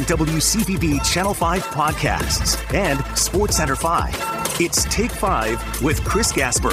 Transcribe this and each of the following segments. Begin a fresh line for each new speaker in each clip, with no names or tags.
WCVB Channel 5 podcasts and SportsCenter 5. It's Take 5 with Chris Gasper.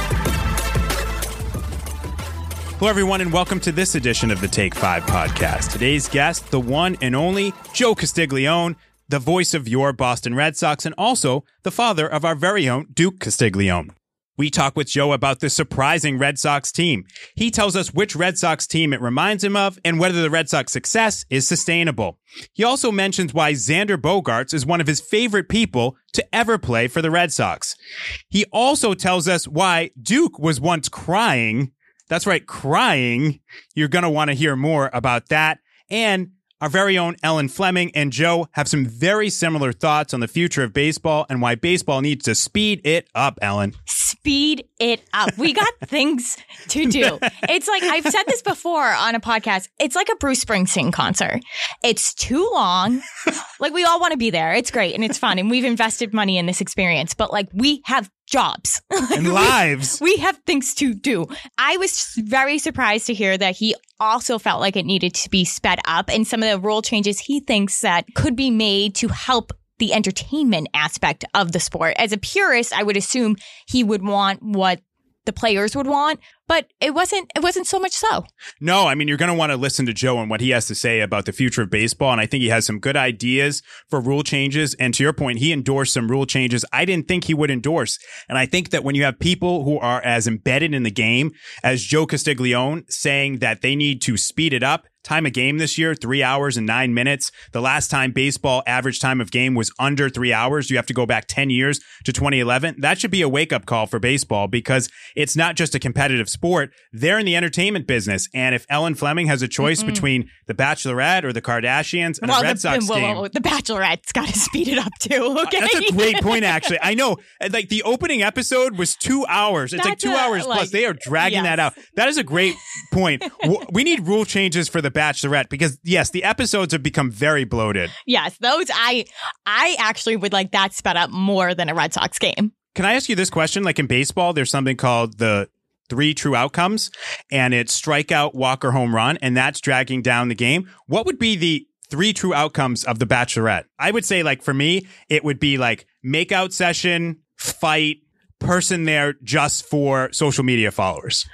Hello, everyone, and welcome to this edition of the Take 5 podcast. Today's guest, the one and only Joe Castiglione, the voice of your Boston Red Sox, and also the father of our very own Duke Castiglione. We talk with Joe about the surprising Red Sox team. He tells us which Red Sox team it reminds him of and whether the Red Sox success is sustainable. He also mentions why Xander Bogaerts is one of his favorite people to ever play for the Red Sox. He also tells us why Duke was once crying. That's right, crying. You're going to want to hear more about that. And our very own Ellen Fleming and Joe have some very similar thoughts on the future of baseball and why baseball needs to speed it up, Ellen.
Speed it up. We got things to do. It's like, I've said this before on a podcast. It's like a Bruce Springsteen concert. It's too long. Like, we all want to be there. It's great and it's fun. And we've invested money in this experience. But like, we have jobs
and lives.
We have things to do. I was very surprised to hear that he also felt like it needed to be sped up, and some of the rule changes he thinks that could be made to help the entertainment aspect of the sport. As a purist, I would assume he would want what the players would want, but it wasn't so much so.
No, I mean, you're going to want to listen to Joe and what he has to say about the future of baseball. And I think he has some good ideas for rule changes. And to your point, he endorsed some rule changes I didn't think he would endorse. And I think that when you have people who are as embedded in the game as Joe Castiglione saying that they need to speed it up, time of game this year, 3 hours and 9 minutes. The last time baseball average time of game was under 3 hours. You have to go back 10 years to 2011. That should be a wake-up call for baseball because it's not just a competitive sport. They're in the entertainment business. And if Ellen Fleming has a choice between The Bachelorette or The Kardashians and a Red Sox game.
The Bachelorette's got to speed it up too, okay?
That's a great point, actually. I know. Like, the opening episode was 2 hours. It's like 2 hours plus. They are dragging that out. That is a great point. We need rule changes for The Bachelorette because, yes, the episodes have become very bloated.
Yes, those I actually would like that sped up more than a Red Sox game.
Can I ask you this question? Like in baseball, there's something called the 3 true outcomes, and it's strikeout, walk, or home run, and that's dragging down the game. What would be the 3 true outcomes of The Bachelorette? I would say, like, for me, it would be like makeout session, fight, person there just for social media followers.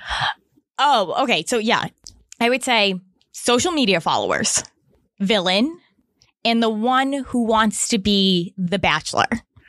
Oh, okay. So, yeah, I would say social media followers, villain, and the one who wants to be the bachelor.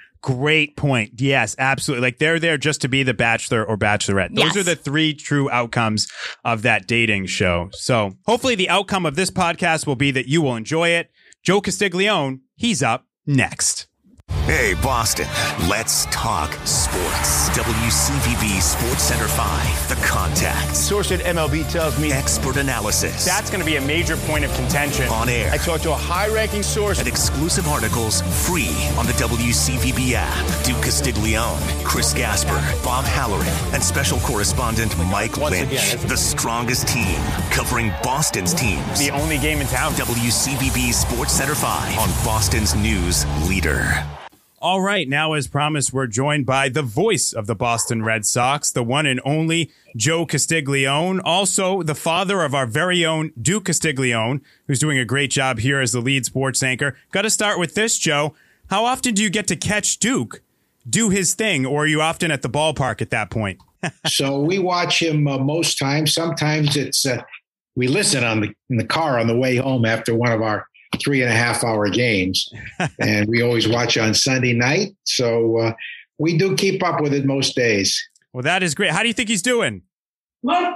Great point. Yes, absolutely. Like, they're there just to be the bachelor or bachelorette. Those are the 3 true outcomes of that dating show. So hopefully the outcome of this podcast will be that you will enjoy it. Joe Castiglione, he's up next.
Hey, Boston, let's talk sports. WCVB SportsCenter 5, The Contact.
Source at MLB tells me
expert analysis.
That's going to be a major point of contention.
On air.
I talked to a high-ranking source.
And exclusive articles free on the WCVB app. Duke Castiglione, Chris Gasper, Bob Halloran, and special correspondent Mike Lynch. The strongest team covering Boston's teams.
The only game in town.
WCVB SportsCenter 5 on Boston's news leader.
All right, now as promised, we're joined by the voice of the Boston Red Sox, the one and only Joe Castiglione, also the father of our very own Duke Castiglione, who's doing a great job here as the lead sports anchor. Got to start with this, Joe. How often do you get to catch Duke do his thing, or are you often at the ballpark at that point?
So we watch him most times. Sometimes it's we listen in the car on the way home after one of our 3.5-hour games, and we always watch on Sunday night. So we do keep up with it most days.
Well, that is great. How do you think he's doing?
What?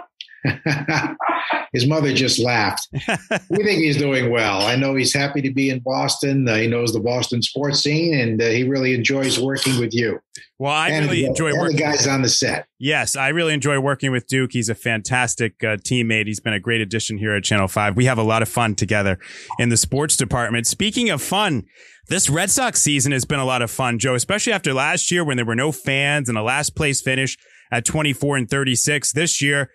His mother just laughed. We think he's doing well. I know he's happy to be in Boston. He knows the Boston sports scene, and he really enjoys working with you.
Well, I really enjoy working
with the guys on the set.
Yes, I really enjoy working with Duke. He's a fantastic teammate. He's been a great addition here at Channel 5. We have a lot of fun together in the sports department. Speaking of fun, this Red Sox season has been a lot of fun, Joe, especially after last year when there were no fans and a last place finish at 24-36. This year,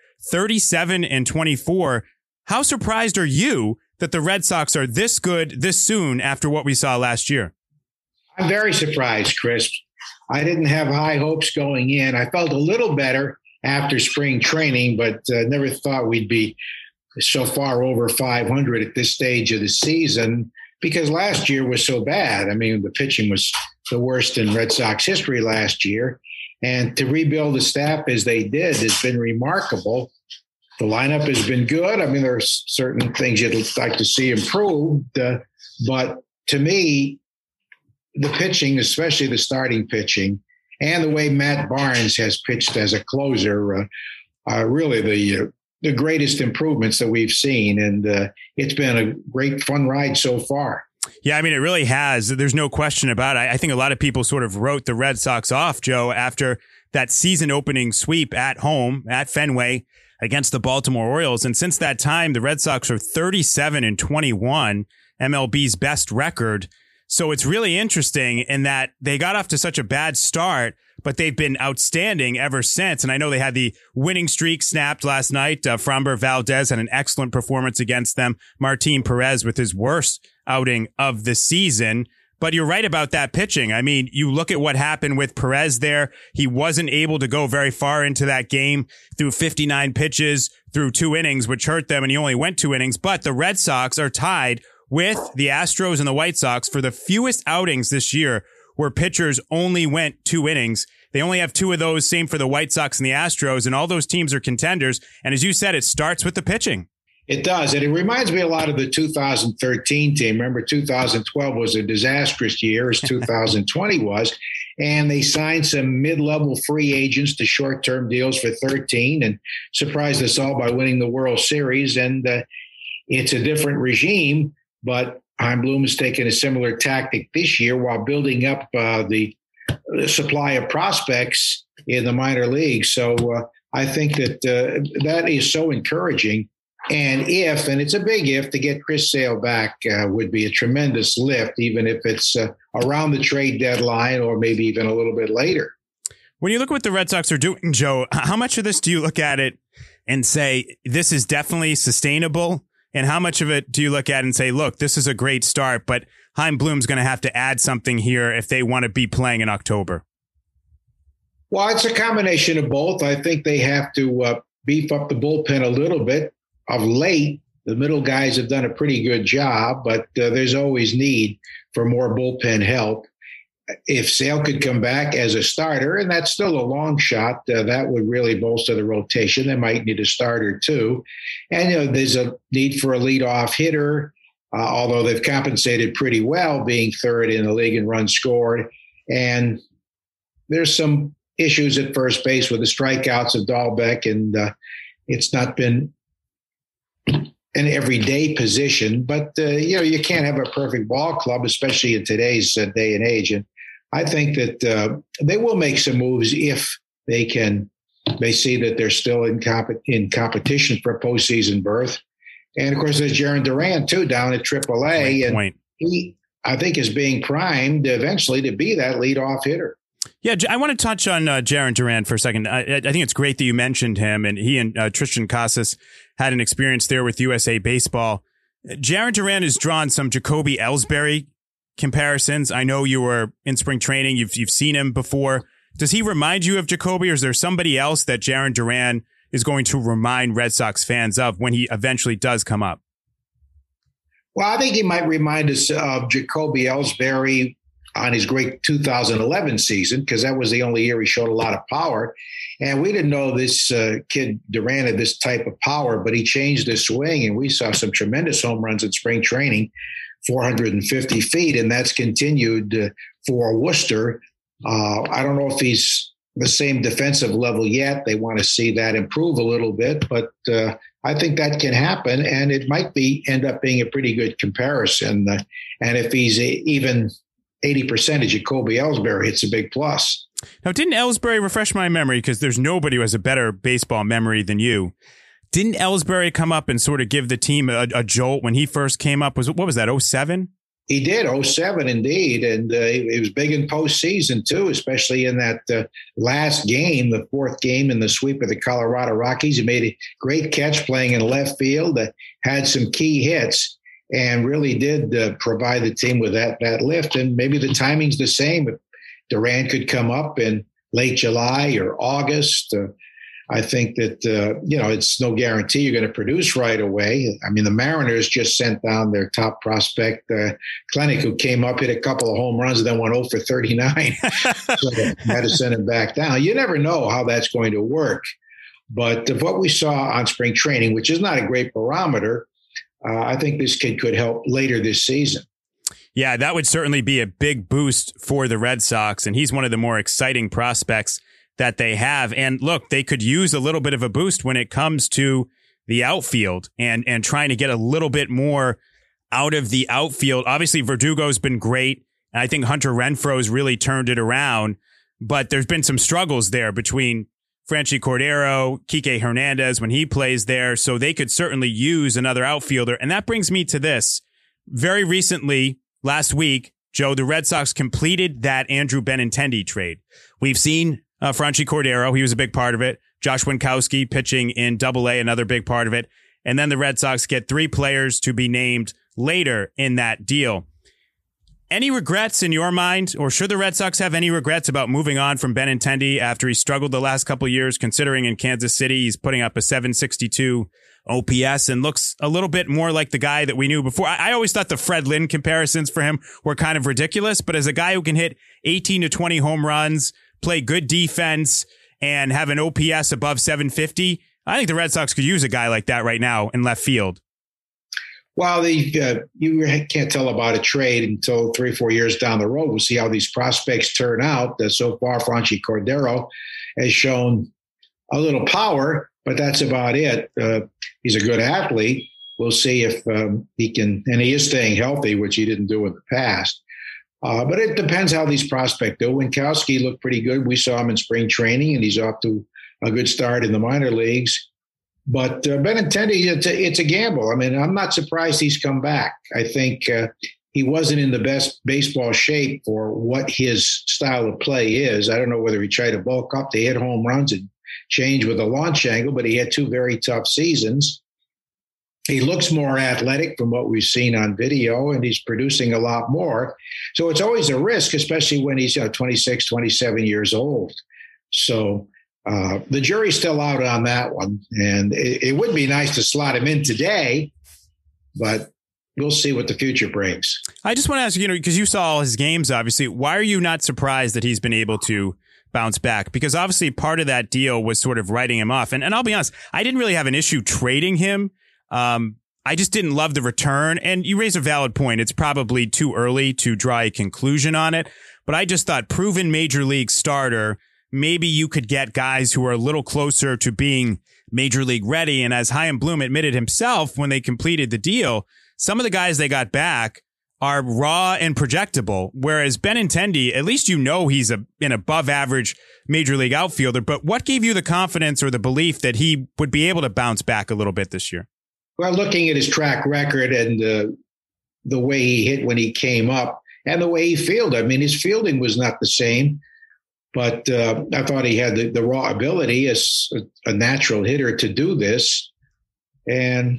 37-24. How surprised are you that the Red Sox are this good this soon after what we saw last year?
I'm very surprised, Chris. I didn't have high hopes going in. I felt a little better after spring training, but never thought we'd be so far over 500 at this stage of the season. because last year was so bad. I mean, the pitching was the worst in Red Sox history last year. And to rebuild the staff as they did has been remarkable. The lineup has been good. I mean, there are certain things you'd like to see improved. But to me, the pitching, especially the starting pitching, and the way Matt Barnes has pitched as a closer, are really the greatest improvements that we've seen. And it's been a great, fun ride so far.
Yeah, I mean, it really has. There's no question about it. I think a lot of people sort of wrote the Red Sox off, Joe, after that season opening sweep at home at Fenway against the Baltimore Orioles. And since that time, the Red Sox are 37-21, MLB's best record. So it's really interesting in that they got off to such a bad start, but they've been outstanding ever since. And I know they had the winning streak snapped last night. Framber Valdez had an excellent performance against them. Martin Perez with his worst outing of the season. But you're right about that pitching. I mean, you look at what happened with Perez there. He wasn't able to go very far into that game through 59 pitches, through 2 innings, which hurt them, and he only went 2 innings. But the Red Sox are tied with the Astros and the White Sox for the fewest outings this year where pitchers only went 2 innings. They only have 2 of those, same for the White Sox and the Astros, and all those teams are contenders. And as you said, it starts with the pitching.
It does. And it reminds me a lot of the 2013 team. Remember, 2012 was a disastrous year, as 2020 was. And they signed some mid-level free agents to short-term deals for 13 and surprised us all by winning the World Series. And it's a different regime, but Chaim Bloom has taken a similar tactic this year while building up the supply of prospects in the minor leagues. So I think that that is so encouraging. And it's a big if, to get Chris Sale back would be a tremendous lift, even if it's around the trade deadline or maybe even a little bit later.
When you look at what the Red Sox are doing, Joe, how much of this do you look at it and say, this is definitely sustainable? And how much of it do you look at and say, look, this is a great start, but Chaim Bloom's going to have to add something here if they want to be playing in October?
Well, it's a combination of both. I think they have to beef up the bullpen a little bit. Of late, the middle guys have done a pretty good job, but there's always need for more bullpen help. If Sale could come back as a starter, and that's still a long shot, that would really bolster the rotation. They might need a starter too. And there's a need for a leadoff hitter, although they've compensated pretty well, being third in the league in runs scored. And there's some issues at first base with the strikeouts of Dahlbeck, and it's not been an everyday position, but you can't have a perfect ball club, especially in today's day and age. And I think that they will make some moves if they see that they're still in competition for postseason berth. And of course, there's Jarren Duran too down at AAA, and he, I think, is being primed eventually to be that leadoff hitter.
Yeah, I want to touch on Jarren Duran for a second. I think it's great that you mentioned him, and he and Tristan Casas had an experience there with USA Baseball. Jarren Duran has drawn some Jacoby Ellsbury comparisons. I know you were in spring training. You've seen him before. Does he remind you of Jacoby, or is there somebody else that Jarren Duran is going to remind Red Sox fans of when he eventually does come up?
Well, I think he might remind us of Jacoby Ellsbury on his great 2011 season, because that was the only year he showed a lot of power. And we didn't know this kid Duran had this type of power, but he changed his swing, and we saw some tremendous home runs in spring training, 450 feet, and that's continued for Worcester. I don't know if he's the same defensive level yet. They want to see that improve a little bit, but I think that can happen, and it might end up being a pretty good comparison. And if he's even 80% of Jacoby Ellsbury, it's a big plus.
Now, didn't Ellsbury, refresh my memory, because there's nobody who has a better baseball memory than you. Didn't Ellsbury come up and sort of give the team a jolt when he first came up? What was that, 07?
He did, 07 indeed. And he was big in postseason too, especially in that last game, the fourth game in the sweep of the Colorado Rockies. He made a great catch playing in left field, had some key hits, and really did provide the team with that lift. And maybe the timing's the same. If Duran could come up in late July or August, I think that, it's no guarantee you're going to produce right away. I mean, the Mariners just sent down their top prospect, Klenic, who came up, hit a couple of home runs, and then went 0 for 39. So they had to send him back down. You never know how that's going to work. But what we saw on spring training, which is not a great barometer, I think this kid could help later this season.
Yeah, that would certainly be a big boost for the Red Sox. And he's one of the more exciting prospects that they have. And look, they could use a little bit of a boost when it comes to the outfield and trying to get a little bit more out of the outfield. Obviously, Verdugo's been great. And I think Hunter Renfroe's really turned it around. But there's been some struggles there between Franchy Cordero, Kike Hernandez when he plays there. So they could certainly use another outfielder. And that brings me to this. Very recently, last week, Joe, the Red Sox completed that Andrew Benintendi trade. We've seen Franchy Cordero, he was a big part of it. Josh Winkowski pitching in Double-A, another big part of it. And then the Red Sox get 3 players to be named later in that deal. Any regrets in your mind, or should the Red Sox have any regrets about moving on from Benintendi after he struggled the last couple of years, considering in Kansas City he's putting up a 762 OPS and looks a little bit more like the guy that we knew before? I always thought the Fred Lynn comparisons for him were kind of ridiculous, but as a guy who can hit 18 to 20 home runs, play good defense, and have an OPS above 750, I think the Red Sox could use a guy like that right now in left field.
Well, you can't tell about a trade until 3-4 years down the road. We'll see how these prospects turn out. So far, Franchy Cordero has shown a little power, but that's about it. He's a good athlete. We'll see if he can, and he is staying healthy, which he didn't do in the past. But it depends how these prospects do. Winkowski looked pretty good. We saw him in spring training, and he's off to a good start in the minor leagues. But Benintendi, it's a gamble. I mean, I'm not surprised he's come back. I think he wasn't in the best baseball shape for what his style of play is. I don't know whether he tried to bulk up to hit home runs and change with a launch angle, but he had 2 very tough seasons. He looks more athletic from what we've seen on video, and he's producing a lot more. So it's always a risk, especially when he's 26, 27 years old. So the jury's still out on that one. And it would be nice to slot him in today, but we'll see what the future brings. I
just want to ask you, because you saw all his games, obviously, why are you not surprised that he's been able to bounce back? Because obviously part of that deal was sort of writing him off. And I'll be honest, I didn't really have an issue trading him. I just didn't love the return. And you raise a valid point. It's probably too early to draw a conclusion on it. But I just thought proven major league starter, maybe you could get guys who are a little closer to being major league ready. And as Chaim Bloom admitted himself when they completed the deal, some of the guys they got back are raw and projectable. Whereas Benintendi, at least he's an above average major league outfielder. But what gave you the confidence or the belief that he would be able to bounce back a little bit this year?
Well, looking at his track record and the way he hit when he came up and the way he fielded, I mean, his fielding was not the same, but I thought he had the raw ability as a natural hitter to do this. And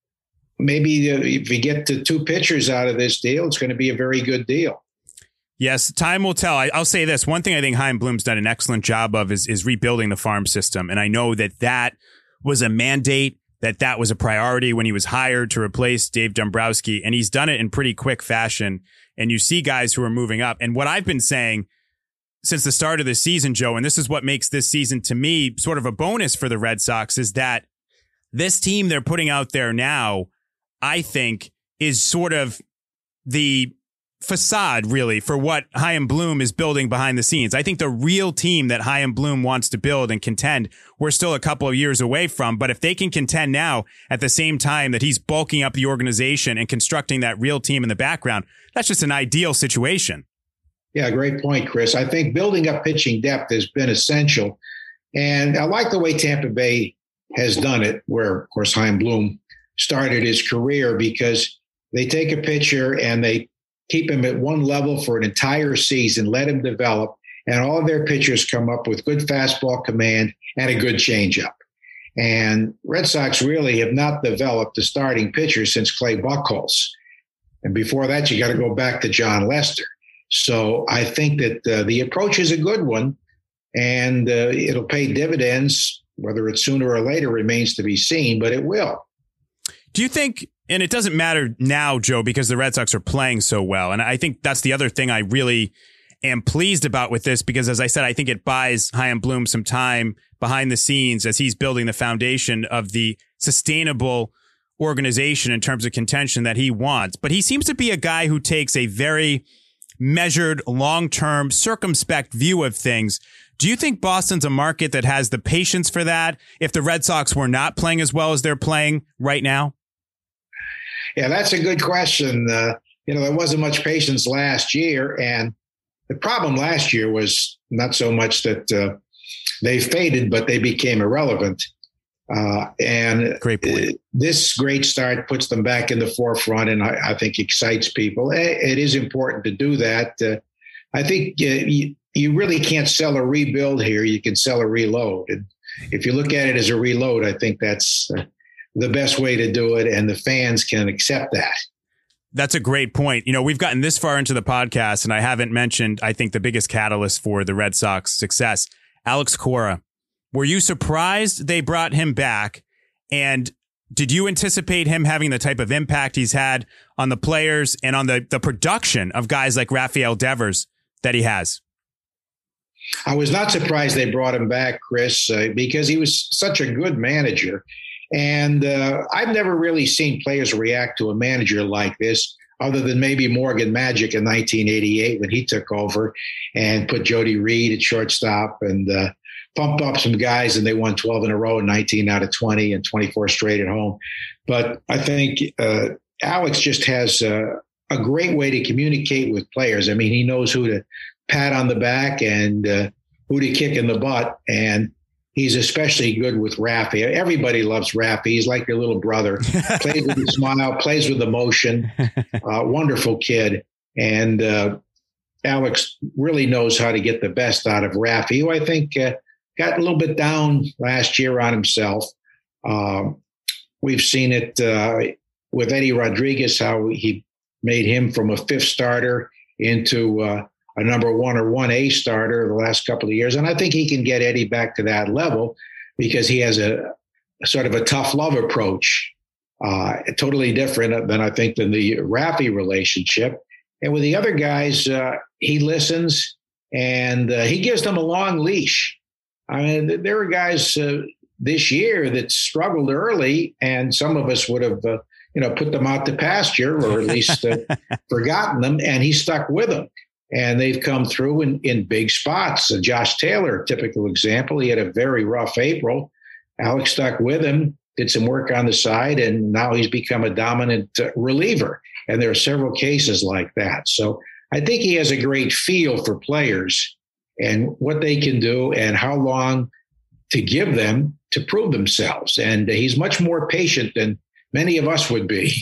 maybe if you get the 2 pitchers out of this deal, it's going to be a very good deal.
Yes, time will tell. I'll say this. One thing I think Chaim Bloom's done an excellent job of is rebuilding the farm system. And I know that was a mandate, that was a priority when he was hired to replace Dave Dombrowski, and he's done it in pretty quick fashion. And you see guys who are moving up. And what I've been saying since the start of the season, Joe, and this is what makes this season to me sort of a bonus for the Red Sox, is that this team they're putting out there now, I think, is sort of the facade, really, for what Chaim Bloom is building behind the scenes. I think the real team that Chaim Bloom wants to build and contend, we're still a couple of years away from. But if they can contend now at the same time that he's bulking up the organization and constructing that real team in the background, that's just an ideal situation.
Yeah, great point, Chris. I think building up pitching depth has been essential. And I like the way Tampa Bay has done it, where, of course, Chaim Bloom started his career, because they take a pitcher and they keep him at one level for an entire season, let him develop, and all of their pitchers come up with good fastball command and a good changeup. And Red Sox really have not developed a starting pitcher since Clay Buchholz. And before that, you got to go back to John Lester. So I think that the approach is a good one, and it'll pay dividends Whether it's sooner or later remains to be seen, but it will.
Do you think, and it doesn't matter now, Joe, because the Red Sox are playing so well. And I think that's the other thing I really am pleased about with this, because as I said, I think it buys Chaim Bloom some time behind the scenes as he's building the foundation of the sustainable organization in terms of contention that he wants. But he seems to be a guy who takes a very measured, long-term, circumspect view of things. Do you think Boston's a market that has the patience for that if the Red Sox were not playing as well as they're playing right now?
Yeah, that's a good question. There wasn't much patience last year. And the problem last year was not so much that they faded, but they became irrelevant. And
great point.
This great start puts them back in the forefront, and I think excites people. It is important to do that. I think you really can't sell a rebuild here. You can sell a reload. And if you look at it as a reload, I think that's the best way to do it, and the fans can accept that.
That's a great point. We've gotten this far into the podcast, and I haven't mentioned, I think, the biggest catalyst for the Red Sox success, Alex Cora. Were you surprised they brought him back? And did you anticipate him having the type of impact he's had on the players and on the production of guys like Rafael Devers that he has?
I was not surprised they brought him back, Chris, because he was such a good manager. And I've never really seen players react to a manager like this, other than maybe Morgan Magic in 1988 when he took over and put Jody Reed at shortstop and pumped up some guys, and they won 12 in a row, 19 out of 20 and 24 straight at home. But I think Alex just has a great way to communicate with players. I mean, he knows who to pat on the back and who to kick in the butt. And he's especially good with Rafi. Everybody loves Rafi. He's like your little brother. Plays with a smile, plays with emotion. Wonderful kid. And Alex really knows how to get the best out of Rafi, who I think got a little bit down last year on himself. We've seen it with Eddie Rodriguez, how he made him from a fifth starter into a number 1 or 1A starter the last couple of years. And I think he can get Eddie back to that level because he has a sort of a tough love approach, totally different than I think than the Rafi relationship. And with the other guys, he listens and he gives them a long leash. I mean, there were guys this year that struggled early, and some of us would have, put them out to pasture or at least forgotten them, and he stuck with them. And they've come through in big spots. Josh Taylor, typical example. He had a very rough April. Alex stuck with him, did some work on the side, and now he's become a dominant reliever. And there are several cases like that. So I think he has a great feel for players and what they can do and how long to give them to prove themselves. And he's much more patient than many of us would be.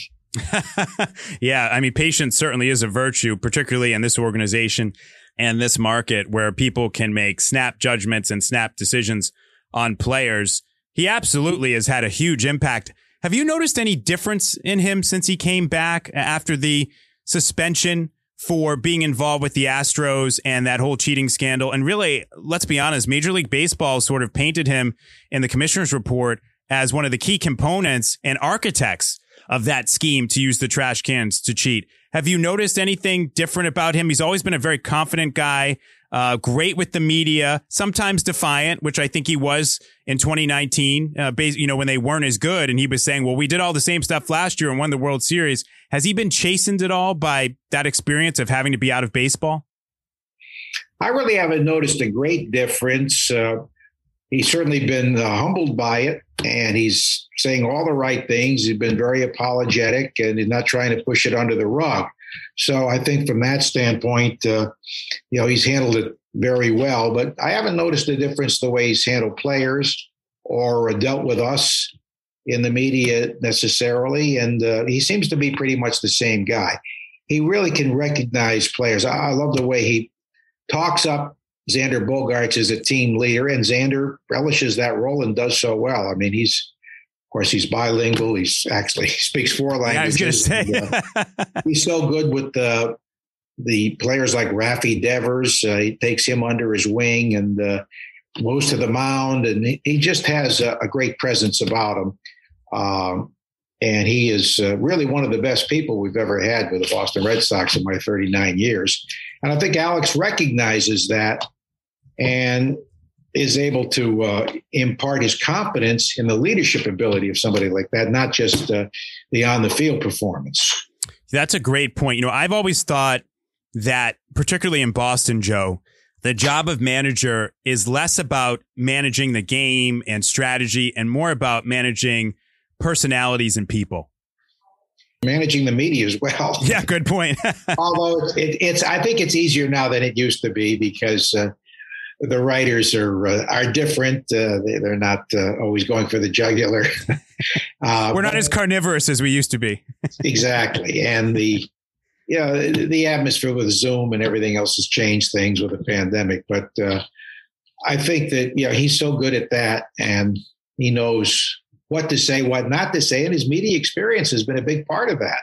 Yeah, I mean, patience certainly is a virtue, particularly in this organization and this market where people can make snap judgments and snap decisions on players. He absolutely has had a huge impact. Have you noticed any difference in him since he came back after the suspension for being involved with the Astros and that whole cheating scandal? And really, let's be honest, Major League Baseball sort of painted him in the commissioner's report as one of the key components and architects of that scheme to use the trash cans to cheat. Have you noticed anything different about him? He's always been a very confident guy, great with the media, sometimes defiant, which I think he was in 2019, when they weren't as good. And he was saying, well, we did all the same stuff last year and won the World Series. Has he been chastened at all by that experience of having to be out of baseball?
I really haven't noticed a great difference. He's certainly been humbled by it, and he's saying all the right things. He's been very apologetic, and he's not trying to push it under the rug. So I think from that standpoint, he's handled it very well. But I haven't noticed a difference the way he's handled players or dealt with us in the media necessarily. And he seems to be pretty much the same guy. He really can recognize players. I love the way he talks up Xander Bogaerts as a team leader, and Xander relishes that role and does so well. I mean, he's bilingual. He speaks 4 languages.
Yeah, I was going to
say he's so good with the players like Rafi Devers. He takes him under his wing, and most of the mound, and he just has a great presence about him. And he is really one of the best people we've ever had with the Boston Red Sox in my 39 years. And I think Alex recognizes that and is able to impart his confidence in the leadership ability of somebody like that, not just the on-the-field performance.
That's a great point. You know, I've always thought that, particularly in Boston, Joe, the job of manager is less about managing the game and strategy and more about managing personalities and people.
Managing the media as well.
Yeah, good point.
Although it's, I think it's easier now than it used to be because the writers are different. They're not always going for the jugular.
We're not as carnivorous as we used to be.
Exactly, and the atmosphere with Zoom and everything else has changed things with the pandemic. But I think that he's so good at that, and he knows what to say, what not to say. And his media experience has been a big part of that.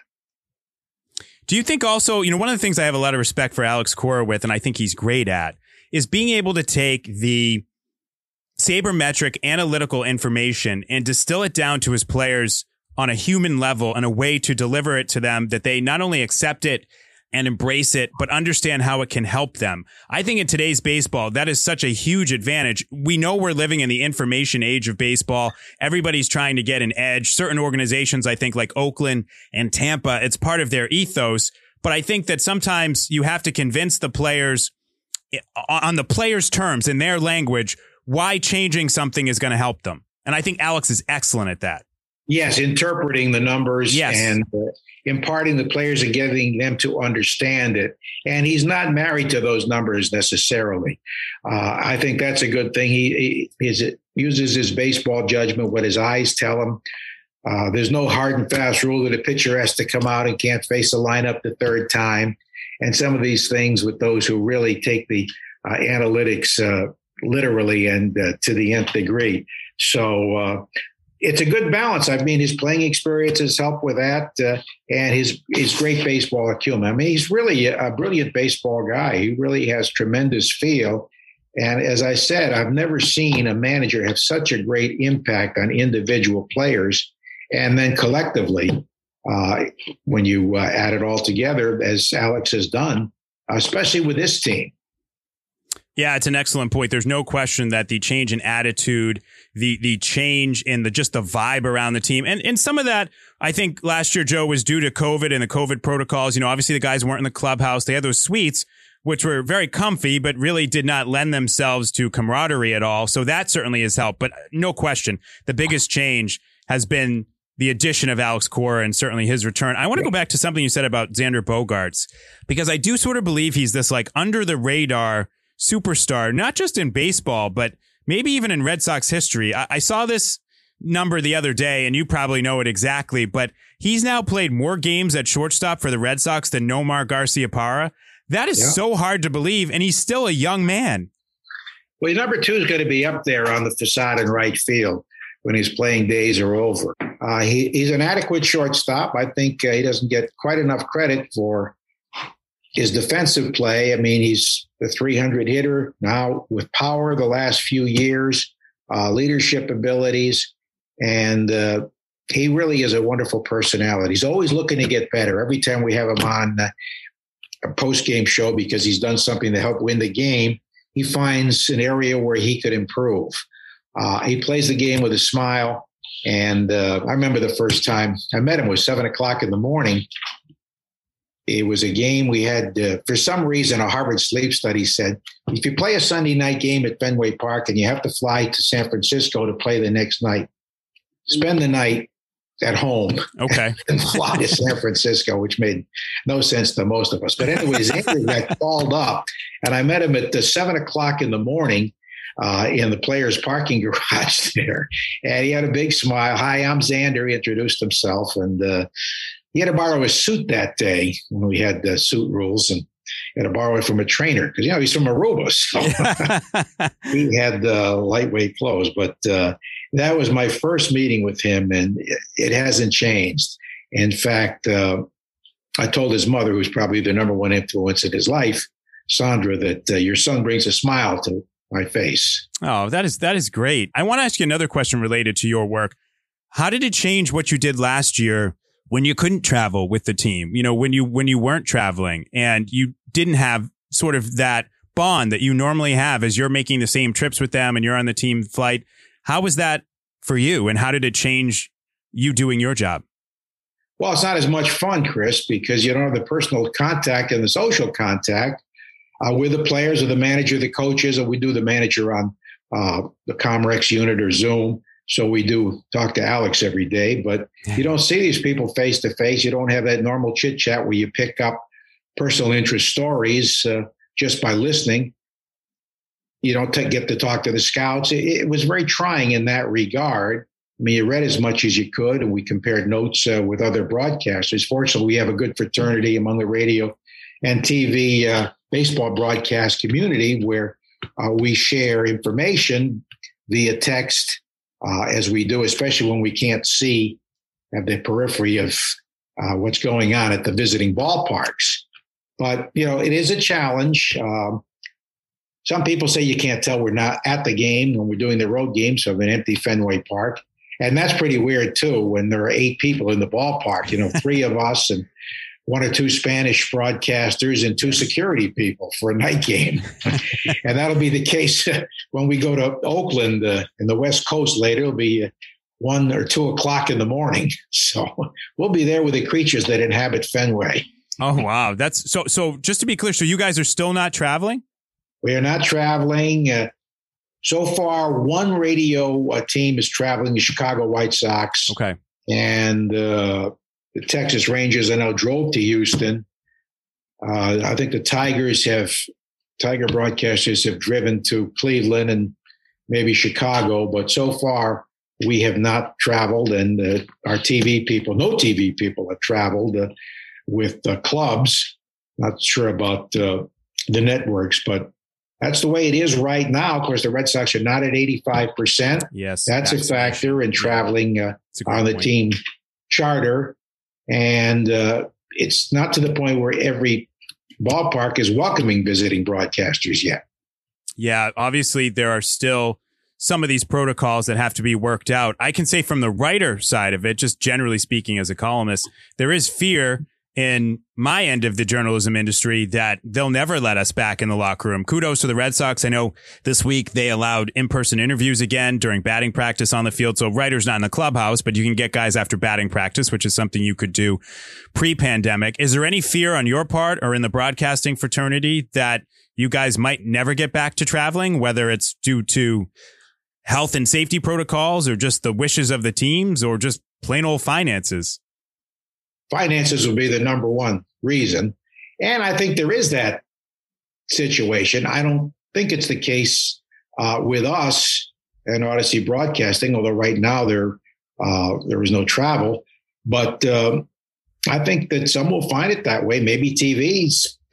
Do you think also, one of the things I have a lot of respect for Alex Cora with, and I think he's great at, is being able to take the sabermetric analytical information and distill it down to his players on a human level and a way to deliver it to them that they not only accept it and embrace it, but understand how it can help them. I think in today's baseball, that is such a huge advantage. We know we're living in the information age of baseball. Everybody's trying to get an edge. Certain organizations, I think like Oakland and Tampa, it's part of their ethos. But I think that sometimes you have to convince the players on the players' terms in their language why changing something is going to help them. And I think Alex is excellent at that.
Yes, interpreting the numbers
yes.
and imparting the players and getting them to understand it. And he's not married to those numbers necessarily. I think that's a good thing. He uses his baseball judgment, what his eyes tell him. There's no hard and fast rule that a pitcher has to come out and can't face a lineup the third time. And some of these things with those who really take the analytics literally and to the nth degree. So it's a good balance. I mean, his playing experience has helped with that, and his great baseball acumen. I mean, he's really a brilliant baseball guy. He really has tremendous feel. And as I said, I've never seen a manager have such a great impact on individual players. And then collectively, when you add it all together, as Alex has done, especially with this team.
Yeah, it's an excellent point. There's no question that the change in attitude, the change in just the vibe around the team, and some of that, I think last year, Joe, was due to COVID and the COVID protocols. Obviously the guys weren't in the clubhouse. They had those suites, which were very comfy, but really did not lend themselves to camaraderie at all. So that certainly has helped. But no question, the biggest change has been the addition of Alex Cora and certainly his return. I want to go back to something you said about Xander Bogaerts, because I do sort of believe he's this like under the radar superstar, not just in baseball, but maybe even in Red Sox history. I saw this number the other day, and you probably know it exactly, but he's now played more games at shortstop for the Red Sox than Nomar Garciaparra. That is so hard to believe, and he's still a young man.
Well, number 2 is going to be up there on the facade in right field when his playing days are over. He's an adequate shortstop. I think he doesn't get quite enough credit for his defensive play. I mean, he's the 300 hitter now with power the last few years, leadership abilities, and he really is a wonderful personality. He's always looking to get better. Every time we have him on a post-game show because he's done something to help win the game, he finds an area where he could improve. He plays the game with a smile. And I remember the first time I met him was 7:00 in the morning. It was a game we had, for some reason, a Harvard sleep study said, if you play a Sunday night game at Fenway Park and you have to fly to San Francisco to play the next night, spend the night at home.
Okay.
And fly to San Francisco, which made no sense to most of us. But anyways, Andrew got called up, and I met him at 7:00 in the morning in the players' parking garage there. And he had a big smile. Hi, I'm Xander. He introduced himself, and he had to borrow a suit that day when we had suit rules, and he had to borrow it from a trainer because, he's from Aruba. So he had lightweight clothes. But that was my first meeting with him, and it hasn't changed. In fact, I told his mother, who's probably the number one influence in his life, Sandra, that your son brings a smile to my face.
Oh, that is great. I want to ask you another question related to your work. How did it change what you did last year when you couldn't travel with the team? You know, when you weren't traveling and you didn't have sort of that bond that you normally have as you're making the same trips with them and you're on the team flight. How was that for you? And how did it change you doing your job?
Well, it's not as much fun, Chris, because you don't have the personal contact and the social contact with the players or the manager, the coaches, and we do the manager on the Comrex unit or Zoom. So we do talk to Alex every day, but you don't see these people face to face. You don't have that normal chit chat where you pick up personal interest stories just by listening. You don't get to talk to the scouts. It was very trying in that regard. I mean, you read as much as you could, and we compared notes with other broadcasters. Fortunately, we have a good fraternity among the radio and TV baseball broadcast community where we share information via text as we do, especially when we can't see at the periphery of what's going on at the visiting ballparks. But, you know, it is a challenge. Some people say you can't tell we're not at the game when we're doing the road games of an empty Fenway Park. And that's pretty weird, too, when there are 8 people in the ballpark, you know, 3 of us and 1 or 2 Spanish broadcasters and 2 security people for a night game. And that'll be the case when we go to Oakland in the West Coast later. It'll be 1 or 2 o'clock in the morning. So we'll be there with the creatures that inhabit Fenway.
Oh, wow. That's so just to be clear, so you guys are still not traveling?
We are not traveling. So far, 1 radio team is traveling, the Chicago White Sox.
Okay.
And the Texas Rangers, I know, drove to Houston. I think the Tiger broadcasters have driven to Cleveland and maybe Chicago. But so far, we have not traveled. And our no TV people have traveled with clubs. Not sure about the networks, but that's the way it is right now. Of course, the Red Sox are not at 85%.
Yes,
that's a factor in traveling on the team charter. And it's not to the point where every ballpark is welcoming visiting broadcasters yet.
Yeah, obviously there are still some of these protocols that have to be worked out. I can say from the writer side of it, just generally speaking as a columnist, there is fear in my end of the journalism industry that they'll never let us back in the locker room. Kudos to the Red Sox. I know this week they allowed in-person interviews again during batting practice on the field. So writers not in the clubhouse, but you can get guys after batting practice, which is something you could do pre-pandemic. Is there any fear on your part or in the broadcasting fraternity that you guys might never get back to traveling, whether it's due to health and safety protocols or just the wishes of the teams or just plain old finances?
Finances will be the number one reason. And I think there is that situation. I don't think it's the case with us and Odyssey Broadcasting, although right now there is no travel. But I think that some will find it that way. Maybe TV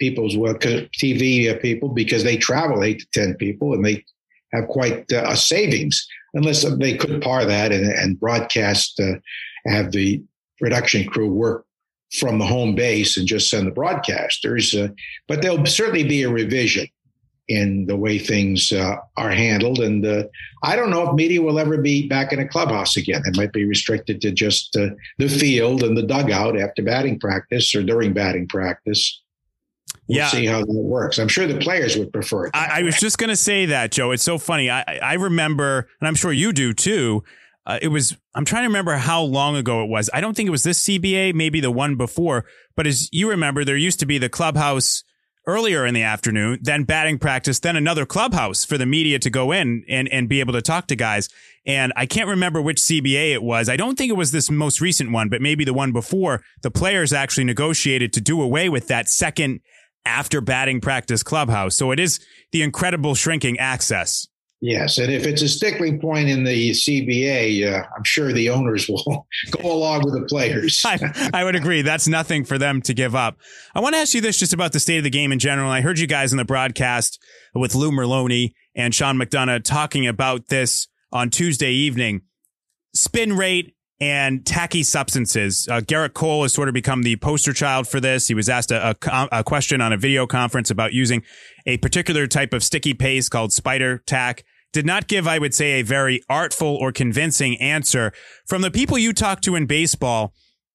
people, because they travel 8 to 10 people and they have quite a savings, unless they could par that and broadcast, have the production crew work from the home base and just send the broadcasters. But there'll certainly be a revision in the way things are handled. And I don't know if media will ever be back in a clubhouse again. It might be restricted to just the field and the dugout after batting practice or during batting practice. We'll see how that works. I'm sure the players would prefer it.
I was just going to say that, Joe. It's so funny. I remember, and I'm sure you do too, I'm trying to remember how long ago it was. I don't think it was this CBA, maybe the one before. But as you remember, there used to be the clubhouse earlier in the afternoon, then batting practice, then another clubhouse for the media to go in and be able to talk to guys. And I can't remember which CBA it was. I don't think it was this most recent one, but maybe the one before. The players actually negotiated to do away with that second after batting practice clubhouse. So it is the incredible shrinking access.
Yes, and if it's a stickling point in the CBA, I'm sure the owners will go along with the players.
I would agree. That's nothing for them to give up. I want to ask you this just about the state of the game in general. I heard you guys in the broadcast with Lou Merloni and Sean McDonough talking about this on Tuesday evening. Spin rate and tacky substances. Garrett Cole has sort of become the poster child for this. He was asked a question on a video conference about using a particular type of sticky paste called spider tack. Did not give, I would say, a very artful or convincing answer. From the people you talk to in baseball,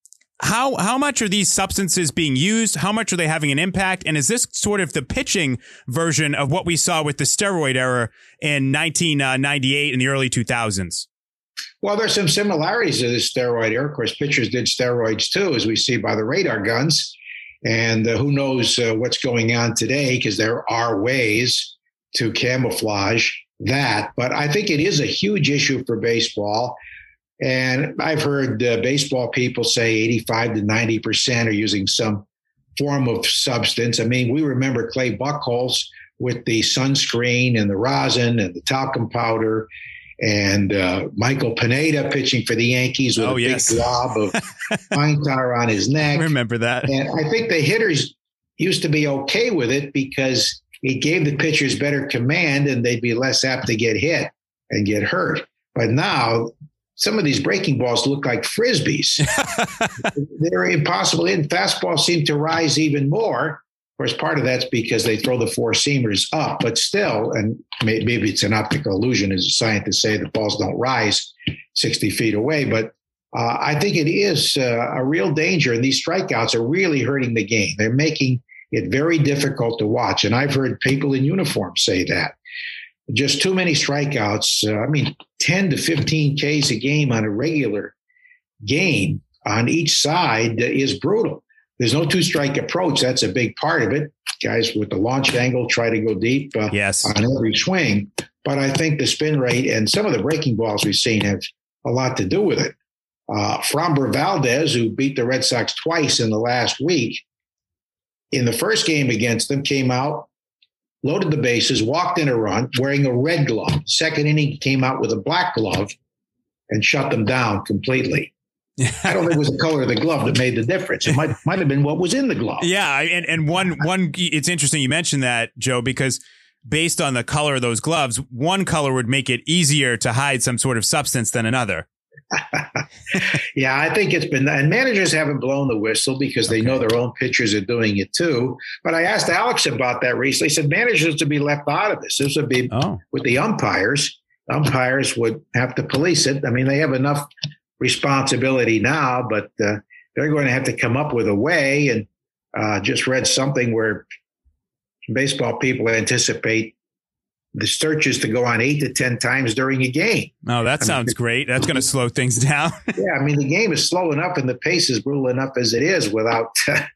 how much are these substances being used? How much are they having an impact? And is this sort of the pitching version of what we saw with the steroid era in 1998 and the early 2000s?
Well, there's some similarities to the steroid era. Of course, pitchers did steroids too, as we see by the radar guns. And who knows what's going on today, because there are ways to camouflage that. But I think it is a huge issue for baseball. And I've heard baseball people say 85 to 90% are using some form of substance. I mean, we remember Clay Buchholz with the sunscreen and the rosin and the talcum powder, and Michael Pineda pitching for the Yankees with big glob of pine tar on his neck.
I remember that.
And I think the hitters used to be okay with it because it gave the pitchers better command and they'd be less apt to get hit and get hurt. But now some of these breaking balls look like Frisbees. They're impossible. And fastballs seem to rise even more. Of course, part of that's because they throw the four seamers up, but still, and maybe it's an optical illusion, as scientists say, the balls don't rise 60 feet away. But I think it is a real danger. And these strikeouts are really hurting the game. They're making it very difficult to watch. And I've heard people in uniform say that. Just too many strikeouts. 10 to 15 Ks a game on a regular game on each side is brutal. There's no two-strike approach. That's a big part of it. Guys with the launch angle try to go deep on every swing. But I think the spin rate and some of the breaking balls we've seen have a lot to do with it. Framber Valdez, who beat the Red Sox twice in the last week, in the first game against them, came out, loaded the bases, walked in a run, wearing a red glove. Second inning, came out with a black glove and shut them down completely. I don't think it was the color of the glove that made the difference. It might have been what was in the glove.
Yeah, and one. It's interesting you mentioned that, Joe, because based on the color of those gloves, one color would make it easier to hide some sort of substance than another.
Yeah, I think it's been, and managers haven't blown the whistle because they know their own pitchers are doing it too. But I asked Alex about that recently. He said managers to be left out of this. This would be with the umpires. Umpires would have to police it. I mean, they have enough responsibility now, but they're going to have to come up with a way. And just read something where baseball people anticipate the searches to go on 8 to 10 times during a game.
Oh, that sounds great. That's going to slow things down.
Yeah, I mean, the game is slow enough and the pace is brutal enough as it is without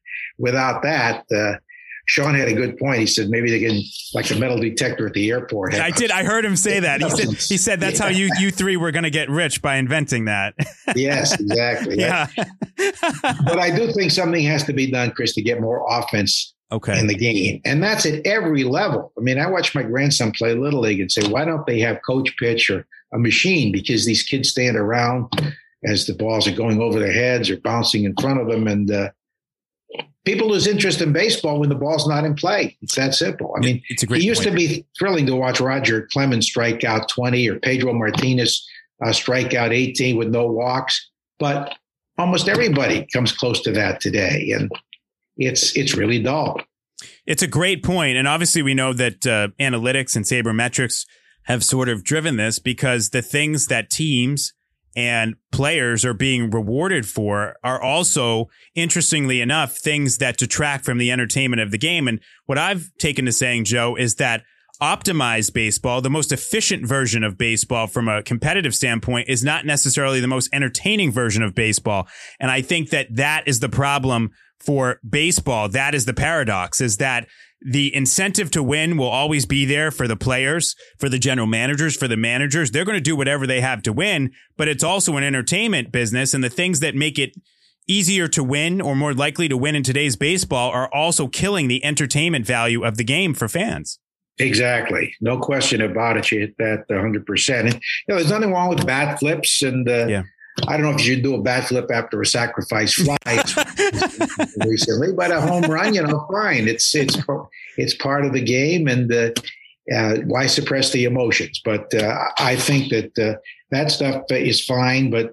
that. Sean had a good point. He said maybe they can, like a metal detector at the airport.
I did. I heard him say that. He said that's how you three were going to get rich, by inventing that.
Yes, exactly.
Yeah.
But I do think something has to be done, Chris, to get more offense in the game. And that's at every level. I mean, I watch my grandson play Little League and say, why don't they have coach pitch or a machine? Because these kids stand around as the balls are going over their heads or bouncing in front of them. And people lose interest in baseball when the ball's not in play. It's that simple. I mean,
it's a great
it used to be thrilling to watch Roger Clemens strike out 20 or Pedro Martinez strike out 18 with no walks. But almost everybody comes close to that today. And it's really dull.
It's a great point. And obviously we know that analytics and sabermetrics have sort of driven this, because the things that teams and players are being rewarded for are also, interestingly enough, things that detract from the entertainment of the game. And what I've taken to saying, Joe, is that optimized baseball, the most efficient version of baseball from a competitive standpoint, is not necessarily the most entertaining version of baseball. And I think that is the problem for baseball. That is the paradox, is that the incentive to win will always be there for the players, for the general managers, for the managers. They're going to do whatever they have to win, but it's also an entertainment business. And the things that make it easier to win or more likely to win in today's baseball are also killing the entertainment value of the game for fans.
Exactly. No question about it. You hit that 100%. And, there's nothing wrong with bat flips. And I don't know if you should do a bat flip after a sacrifice fly recently, but a home run, fine. It's part of the game, and why suppress the emotions? But I think that that stuff is fine. But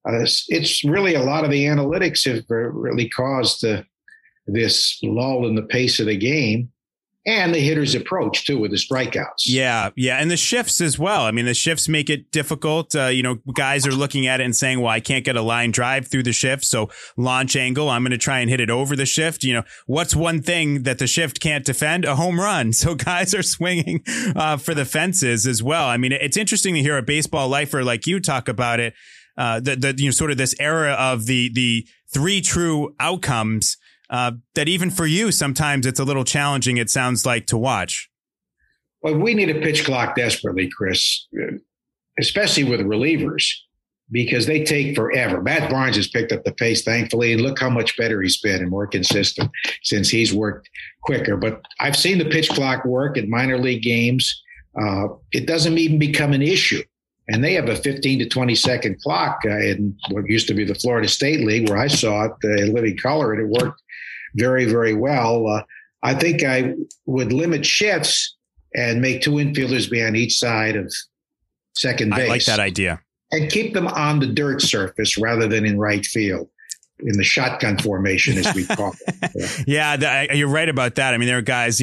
It's really a lot of the analytics have really caused this lull in the pace of the game. And the hitter's approach, too, with the strikeouts.
Yeah. And the shifts as well. I mean, the shifts make it difficult. Guys are looking at it and saying, well, I can't get a line drive through the shift. So launch angle, I'm going to try and hit it over the shift. What's one thing that the shift can't defend? A home run. So guys are swinging for the fences as well. I mean, it's interesting to hear a baseball lifer like you talk about it. Sort of this era of the three true outcomes. That even for you, sometimes it's a little challenging, it sounds like, to watch.
Well, we need a pitch clock desperately, Chris, especially with relievers, because they take forever. Matt Barnes has picked up the pace, thankfully, and look how much better he's been and more consistent since he's worked quicker. But I've seen the pitch clock work in minor league games. It doesn't even become an issue. And they have a 15 to 20 second clock in what used to be the Florida State League, where I saw it in living color, and it worked very, very well. I think I would limit shifts and make two infielders be on each side of second base.
I like that idea.
And keep them on the dirt surface rather than in right field, in the shotgun formation, as we call it.
Yeah, you're right about that. I mean, there are guys,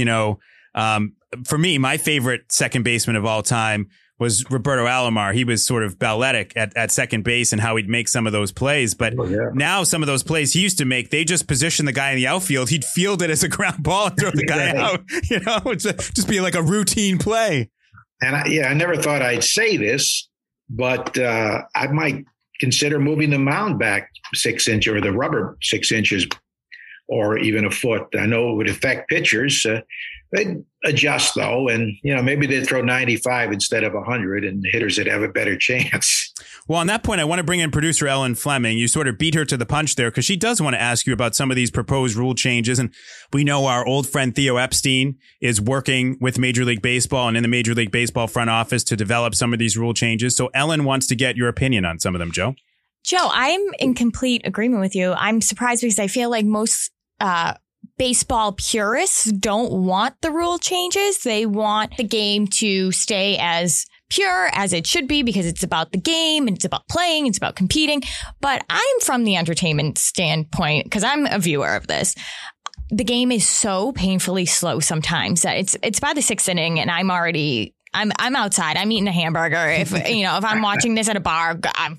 for me, my favorite second baseman of all time was Roberto Alomar. He was sort of balletic at second base and how he'd make some of those plays. But now some of those plays he used to make, they just position the guy in the outfield. He'd field it as a ground ball and throw the guy out. It's just be like a routine play.
And I never thought I'd say this, but I might consider moving the mound back 6 inches, or the rubber 6 inches, or even a foot. I know it would affect pitchers. They'd adjust, though, and maybe they'd throw 95 instead of 100, and the hitters would have a better chance.
Well, on that point, I want to bring in producer Ellen Fleming. You sort of beat her to the punch there, because she does want to ask you about some of these proposed rule changes. And we know our old friend Theo Epstein is working with Major League Baseball and in the Major League Baseball front office to develop some of these rule changes. So Ellen wants to get your opinion on some of them, Joe.
Joe, I'm in complete agreement with you. I'm surprised because I feel like most baseball purists don't want the rule changes. They want the game to stay as pure as it should be because it's about the game and it's about playing, it's about competing. But I'm from the entertainment standpoint, because I'm a viewer of this. The game is so painfully slow sometimes that it's by the sixth inning and I'm outside. I'm eating a hamburger. If I'm watching this at a bar,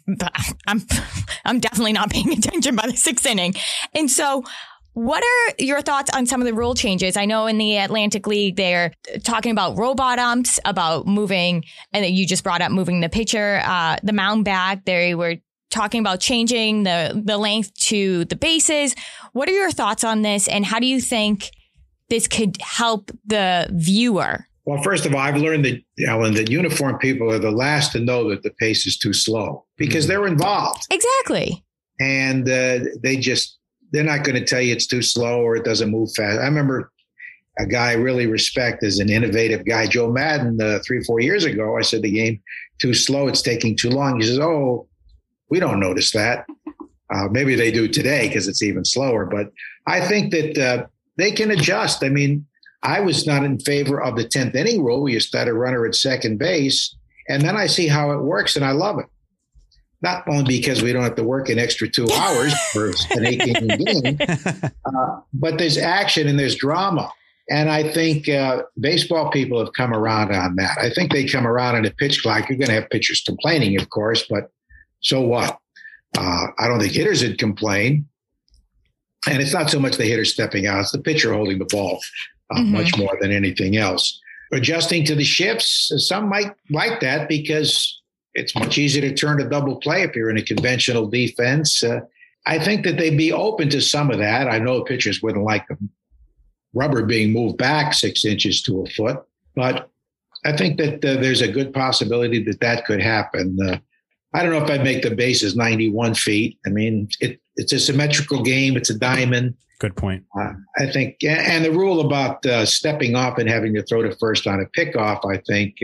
I'm definitely not paying attention by the sixth inning. And so, what are your thoughts on some of the rule changes? I know in the Atlantic League, they're talking about robot umps, about moving, and you just brought up moving the pitcher, the mound back. They were talking about changing the length to the bases. What are your thoughts on this, and how do you think this could help the viewer?
Well, first of all, I've learned that, Ellen, that uniformed people are the last to know that the pace is too slow because they're involved.
Exactly.
And they're not going to tell you it's too slow or it doesn't move fast. I remember a guy I really respect as an innovative guy, Joe Madden, 3-4 years ago. I said the game too slow, it's taking too long. He says, "Oh, we don't notice that." Maybe they do today because it's even slower. But I think that they can adjust. I mean, I was not in favor of the 10th inning rule where you start a runner at second base, and then I see how it works, and I love it. Not only because we don't have to work an extra 2 hours for an 8-game game, but there's action and there's drama. And I think baseball people have come around on that. I think they come around on a pitch clock. You're going to have pitchers complaining, of course, but so what? I don't think hitters would complain. And it's not so much the hitter stepping out. It's the pitcher holding the ball much more than anything else. Adjusting to the shifts, some might like that because it's much easier to turn a double play if you're in a conventional defense. I think that they'd be open to some of that. I know pitchers wouldn't like the rubber being moved back 6 inches to a foot, but I think that there's a good possibility that could happen. I don't know if I'd make the bases 91 feet. I mean, it's a symmetrical game. It's a diamond.
Good point.
I think, and the rule about stepping off and having to throw to first on a pickoff, I think,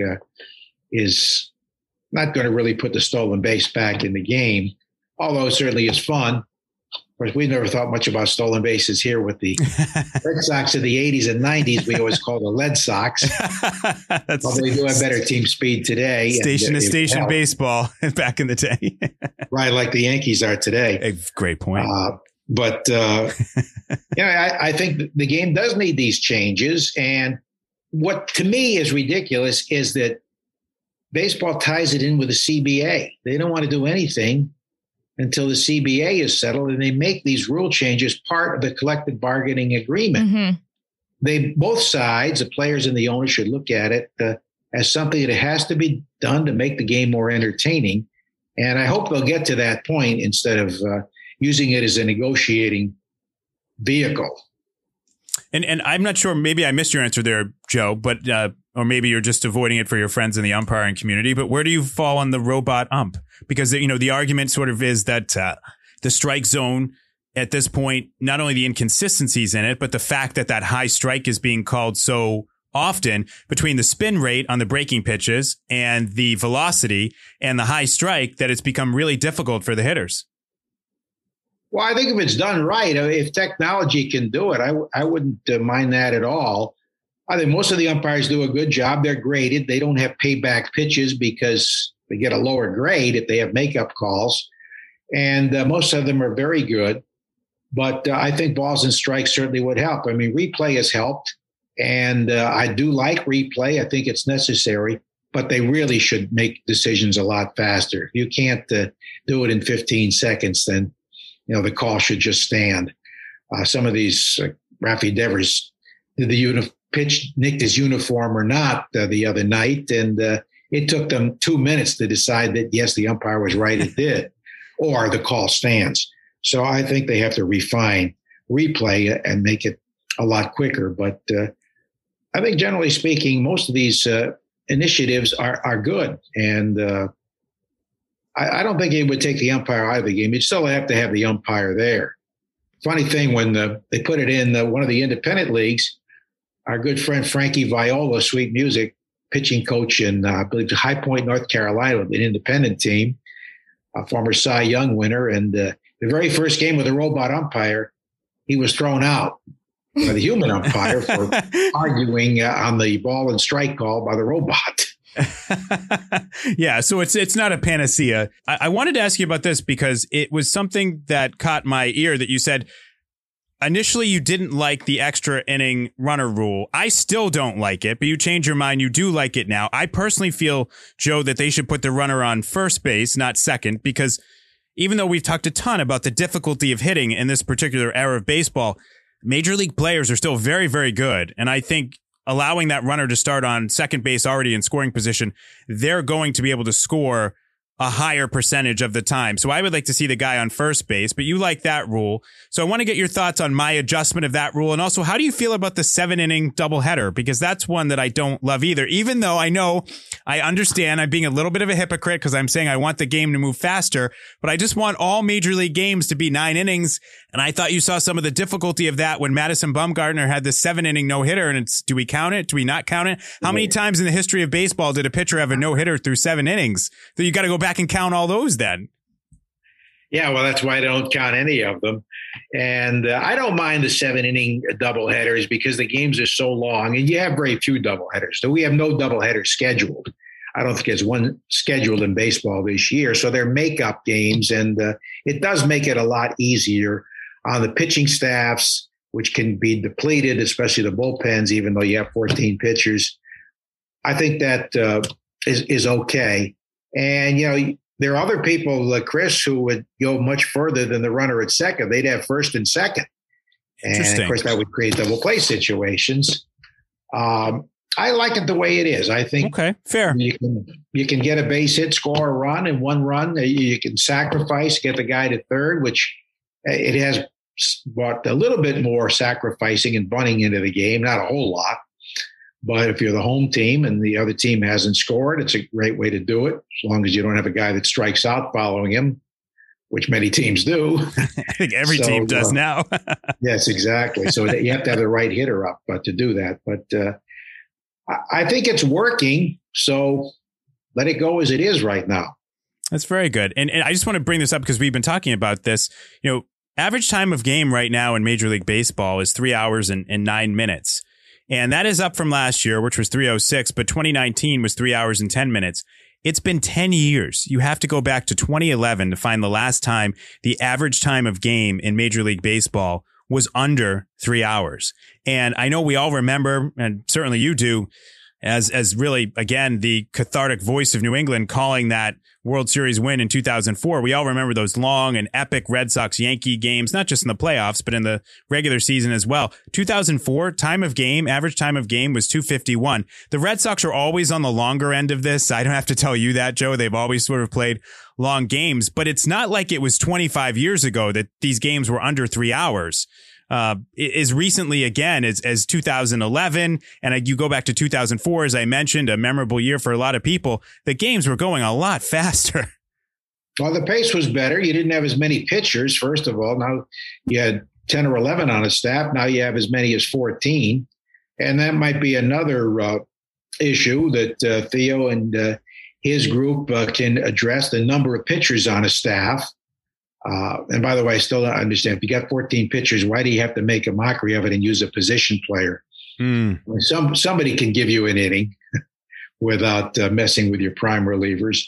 is not going to really put the stolen base back in the game, although it certainly is fun. course, we never thought much about stolen bases here with the Red Sox of the 80s and 90s. We always called the Lead Sox. Although they do have better team speed today.
Station to station baseball back in the day.
Right, like the Yankees are today.
A great point.
I think the game does need these changes. And what to me is ridiculous is that baseball ties it in with the CBA. They don't want to do anything until the CBA is settled, and they make these rule changes part of the collective bargaining agreement. Mm-hmm. Both sides, the players and the owners, should look at it as something that has to be done to make the game more entertaining. And I hope they'll get to that point instead of using it as a negotiating vehicle.
And I'm not sure, maybe I missed your answer there, Joe, but or maybe you're just avoiding it for your friends in the umpiring community, but where do you fall on the robot ump? Because, the argument sort of is that the strike zone at this point, not only the inconsistencies in it, but the fact that high strike is being called so often between the spin rate on the breaking pitches and the velocity and the high strike, that it's become really difficult for the hitters.
Well, I think if it's done right, if technology can do it, I wouldn't mind that at all. I think most of the umpires do a good job. They're graded. They don't have payback pitches because they get a lower grade if they have makeup calls. And most of them are very good. But I think balls and strikes certainly would help. I mean, replay has helped. And I do like replay. I think it's necessary. But they really should make decisions a lot faster. If you can't do it in 15 seconds, then the call should just stand. Some of these, Rafi Devers, did the pitch nicked his uniform or not the other night, and it took them 2 minutes to decide that, yes, the umpire was right, it did, or the call stands. So I think they have to refine replay and make it a lot quicker. But I think generally speaking, most of these initiatives are good. And I don't think it would take the umpire out of the game. You'd still have to have the umpire there. Funny thing, when they put it in one of the independent leagues, our good friend Frankie Viola, Sweet Music, pitching coach in, I believe, High Point, North Carolina, an independent team, a former Cy Young winner. And the very first game with a robot umpire, he was thrown out by the human umpire for arguing on the ball and strike call by the robot.
Yeah, so it's not a panacea. I wanted to ask you about this because it was something that caught my ear that you said initially you didn't like the extra inning runner rule. I still don't like it, but you changed your mind. You do like it now. I personally feel, Joe, that they should put the runner on first base, not second, because even though we've talked a ton about the difficulty of hitting in this particular era of baseball, major league players are still very, very good. And I think allowing that runner to start on second base already in scoring position, they're going to be able to score a higher percentage of the time. So I would like to see the guy on first base, but you like that rule. So I want to get your thoughts on my adjustment of that rule. And also, how do you feel about the 7-inning doubleheader? Because that's one that I don't love either, even though I understand I'm being a little bit of a hypocrite because I'm saying I want the game to move faster, but I just want all major league games to be 9 innings. And I thought you saw some of the difficulty of that when Madison Bumgarner had the 7-inning no-hitter. And do we count it? Do we not count it? How many times in the history of baseball did a pitcher have a no-hitter through 7 innings? So you got to go back and count all those then.
Yeah, well, that's why I don't count any of them. And I don't mind the 7-inning doubleheaders because the games are so long and you have very few doubleheaders. So we have no doubleheaders scheduled. I don't think there's one scheduled in baseball this year. So they're makeup games, and it does make it a lot easier on the pitching staffs, which can be depleted, especially the bullpens, even though you have 14 pitchers. I think that is okay. And, there are other people like Chris who would go much further than the runner at second. They'd have first and second. And of course, that would create double play situations. I like it the way it is. I think
okay, fair.
You can get a base hit, score a run, and one run. You can sacrifice, get the guy to third, which it has brought a little bit more sacrificing and bunting into the game, not a whole lot. But if you're the home team and the other team hasn't scored, it's a great way to do it, as long as you don't have a guy that strikes out following him, which many teams do.
I think every team does now.
Yes, exactly. So you have to have the right hitter up to do that. But I think it's working, so let it go as it is right now.
That's very good. And I just want to bring this up because we've been talking about this, average time of game right now in Major League Baseball is 3 hours and 9 minutes. And that is up from last year, which was 3:06, but 2019 was 3 hours and 10 minutes. It's been 10 years. You have to go back to 2011 to find the last time the average time of game in Major League Baseball was under 3 hours. And I know we all remember, and certainly you do, as really, again, the cathartic voice of New England calling that World Series win in 2004. We all remember those long and epic Red Sox-Yankee games, not just in the playoffs, but in the regular season as well. 2004, average time of game was 2:51. The Red Sox are always on the longer end of this. I don't have to tell you that, Joe. They've always sort of played long games, but it's not like it was 25 years ago that these games were under 3 hours. As recently again as 2011, and you go back to 2004, as I mentioned, a memorable year for a lot of people. The games were going a lot faster.
Well, the pace was better. You didn't have as many pitchers, first of all. Now you had 10 or 11 on a staff. Now you have as many as 14. And that might be another issue that Theo and his group can address, the number of pitchers on a staff. And by the way, I still don't understand. If you got 14 pitchers, why do you have to make a mockery of it and use a position player? Somebody can give you an inning without messing with your prime relievers.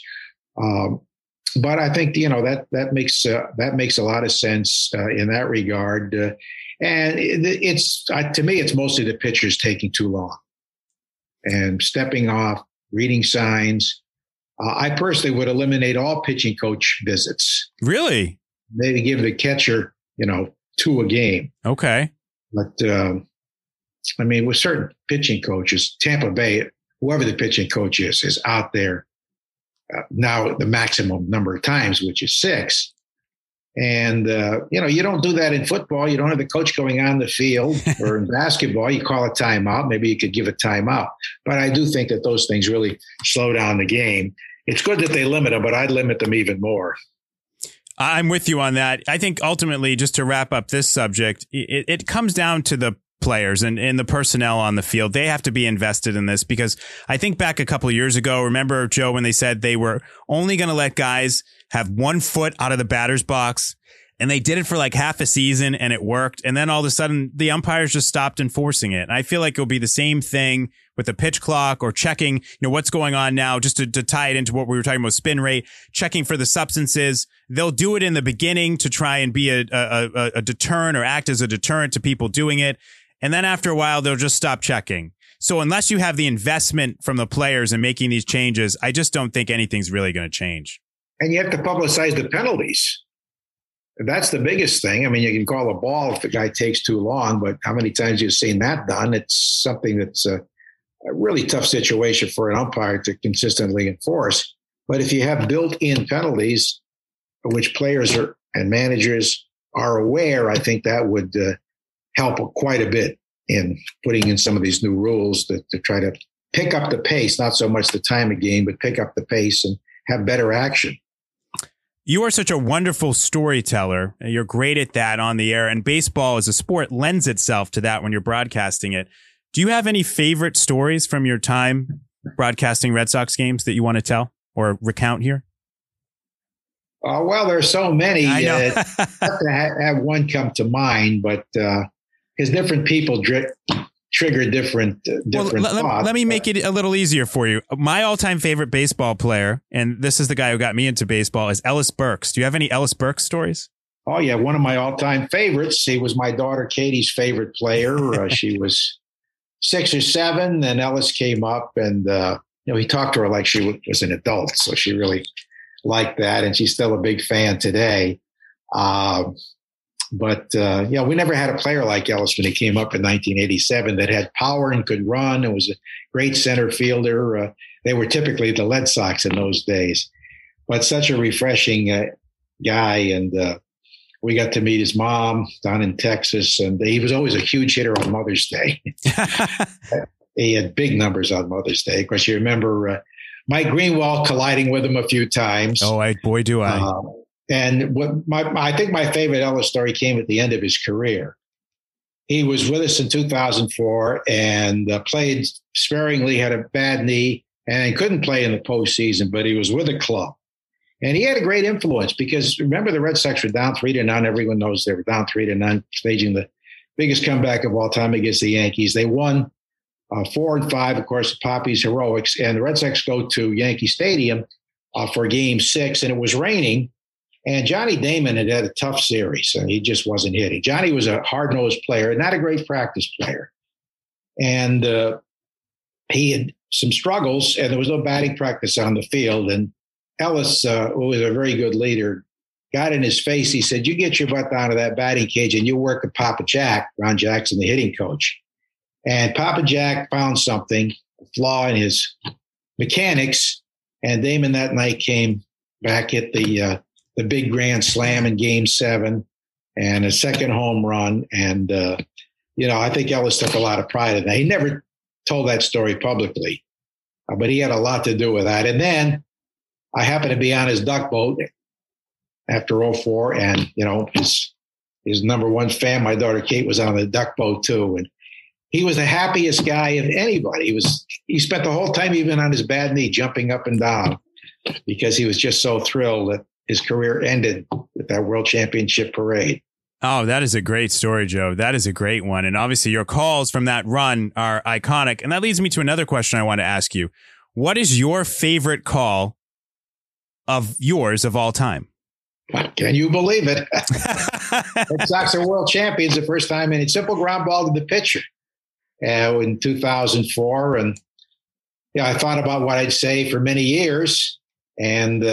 But I think, that makes a lot of sense in that regard. And to me, it's mostly the pitchers taking too long and stepping off, reading signs. I personally would eliminate all pitching coach visits.
Really?
Maybe give the catcher, 2 a game.
Okay.
But, with certain pitching coaches, Tampa Bay, whoever the pitching coach is out there now the maximum number of times, which is 6. And, you don't do that in football. You don't have the coach going on the field, or in basketball, you call a timeout. Maybe you could give a timeout. But I do think that those things really slow down the game. It's good that they limit them, but I'd limit them even more.
I'm with you on that. I think ultimately, just to wrap up this subject, it comes down to the players and the personnel on the field. They have to be invested in this, because I think back a couple of years ago, remember, Joe, when they said they were only going to let guys have 1 foot out of the batter's box, and they did it for like half a season and it worked. And then all of a sudden the umpires just stopped enforcing it. And I feel like it'll be the same thing with the pitch clock, or checking, what's going on now, just to tie it into what we were talking about, spin rate, checking for the substances. They'll do it in the beginning to try and be a deterrent, or act as a deterrent to people doing it. And then after a while, they'll just stop checking. So unless you have the investment from the players in making these changes, I just don't think anything's really going to change.
And you have to publicize the penalties. That's the biggest thing. You can call a ball if the guy takes too long, but how many times you've seen that done? It's something that's a really tough situation for an umpire to consistently enforce. But if you have built-in penalties, which players and managers are aware, I think that would help quite a bit in putting in some of these new rules to try to pick up the pace, not so much the time of game, but pick up the pace and have better action.
You are such a wonderful storyteller. You're great at that on the air, and baseball as a sport lends itself to that when you're broadcasting it. Do you have any favorite stories from your time broadcasting Red Sox games that you want to tell or recount here?
Well, there are so many.
I know.
I have to have one come to mind, but because different people trigger different thoughts.
Let me make it a little easier for you. My all-time favorite baseball player, and this is the guy who got me into baseball, is Ellis Burks. Do you have any Ellis Burks stories?
Oh, yeah. One of my all-time favorites. He was my daughter Katie's favorite player. She was 6 or 7, and Ellis came up, and he talked to her like she was an adult, so she really liked that, and she's still a big fan today. But we never had a player like Ellis when he came up in 1987 that had power and could run and was a great center fielder. They were typically the Red Sox in those days, but such a refreshing guy. And we got to meet his mom down in Texas, and he was always a huge hitter on Mother's Day. He had big numbers on Mother's Day. Of course, you remember Mike Greenwald colliding with him a few times.
Oh, boy, do I.
And I think my favorite Ellis story came at the end of his career. He was with us in 2004 and played sparingly, had a bad knee, and couldn't play in the postseason, but he was with a club. And he had a great influence because remember the Red Sox were down 3-0. Everyone knows they were down 3-0, staging the biggest comeback of all time against the Yankees. They won 4-5, of course, Poppy's heroics. And the Red Sox go to Yankee Stadium for Game 6, and it was raining. And Johnny Damon had a tough series, and he just wasn't hitting. Johnny was a hard-nosed player, not a great practice player. And he had some struggles, and there was no batting practice on the field. And Ellis, who was a very good leader, got in his face. He said, you get your butt down to that batting cage and you work with Papa Jack, Ron Jackson, the hitting coach. And Papa Jack found something, a flaw in his mechanics. And Damon that night came back, hit the big grand slam in Game 7 and a second home run. And, I think Ellis took a lot of pride in that. He never told that story publicly, but he had a lot to do with that. And then I happened to be on his duck boat after 2004, and, his number one fan, my daughter Kate, was on the duck boat too. And he was the happiest guy of anybody. He spent the whole time, even on his bad knee, jumping up and down because he was just so thrilled that his career ended with that World Championship parade.
Oh, that is a great story, Joe. That is a great one. And obviously your calls from that run are iconic. And that leads me to another question I want to ask you. What is your favorite call of yours of all time?
Can you believe it? Red Sox are world champions the first time, and it's simple ground ball to the pitcher in 2004. And I thought about what I'd say for many years, and